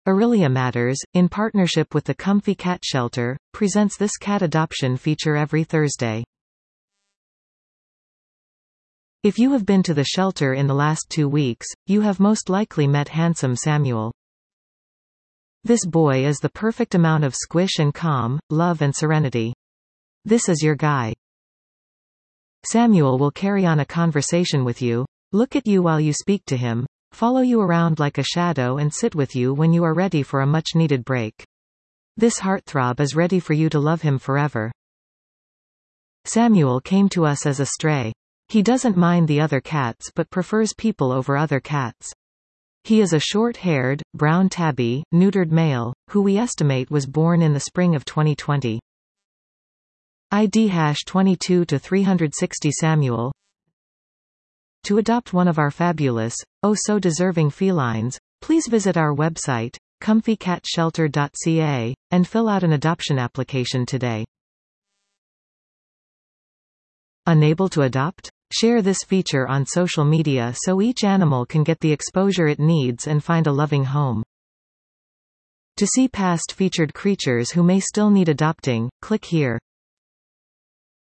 Aurelia Matters, in partnership with the Comfy Cat Shelter, presents this cat adoption feature every Thursday. If you have been to the shelter in the last 2 weeks, you have most likely met handsome Samuel. This boy is the perfect amount of squish and calm, love and serenity. This is your guy. Samuel will carry on a conversation with you, look at you while you speak to him, follow you around like a shadow and sit with you when you are ready for a much-needed break. This heartthrob is ready for you to love him forever. Samuel came to us as a stray. He doesn't mind the other cats but prefers people over other cats. He is a short-haired, brown tabby, neutered male, who we estimate was born in the spring of 2020. ID #22-360 Samuel. To adopt one of our fabulous, oh so deserving felines, please visit our website, comfycatshelter.ca, and fill out an adoption application today. Unable to adopt? Share this feature on social media so each animal can get the exposure it needs and find a loving home. To see past featured creatures who may still need adopting, click here.